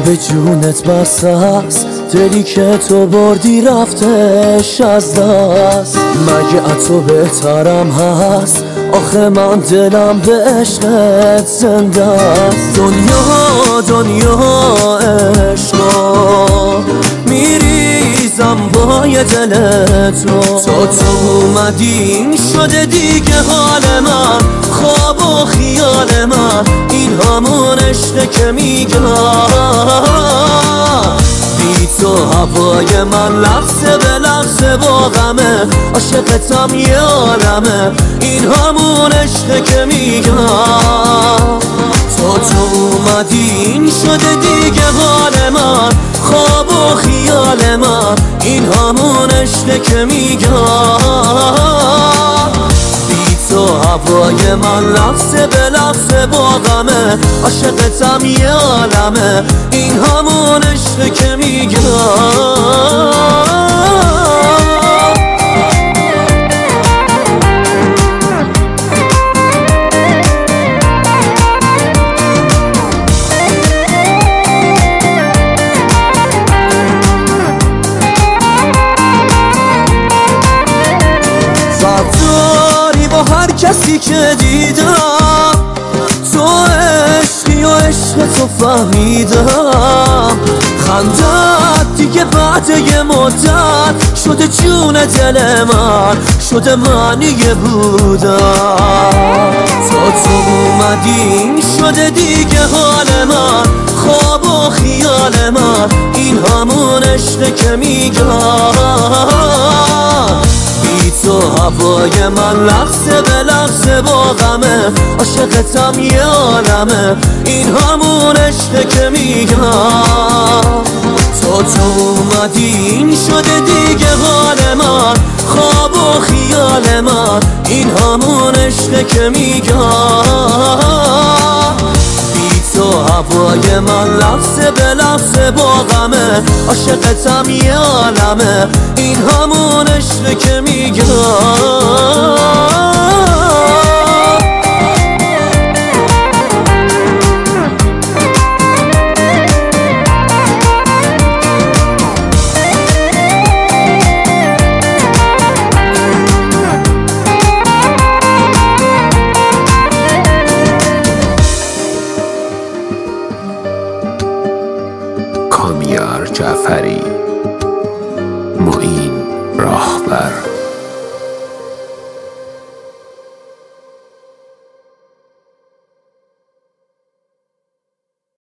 به جونت بس است، دلی که تو بردی رفتش از دست. مگه از تو بهترم هست؟ آخه من دلم به عشقت زنده است. دنیا عشقا میریزم با یه دل تو اومدی شده دیگه حال من، خواب و خیال من، این همون عشقه که میگم. بی تو هوای من لحظه به لحظه با غمه، عاشقتم یه عالمه، این همون عشقه که میگم. تو اومدی این شده دیگه حال من، خواب و خیال من، این همون عشقه که میگم. بی تو هوای من لحظه به لحظه با غمه، عاشقتم یه عالمه، این همون عشقه که میگم. فرق با هر کسی که دیدم، تو عشقی و عشق تو فهمیدم. خندت دیگه بعد یه مدت شده جون دل من، شده معنی بودم. تو اومدی شده دیگه حال من، خواب و خیال من، این همون عشقه که میگم. تو هوای من لحظه به لحظه با غمه، عاشقتم یه عالمه، این همون عشقه که میگم. تو اومدی این شده دیگه حال من، خواب و خیال من، این همون عشقه که میگم. تو هوای من لحظه به لحظه با غمه، عاشقتم یه عالمه، این همون عشقه که میگم. کامیار جعفری، معین راهبر.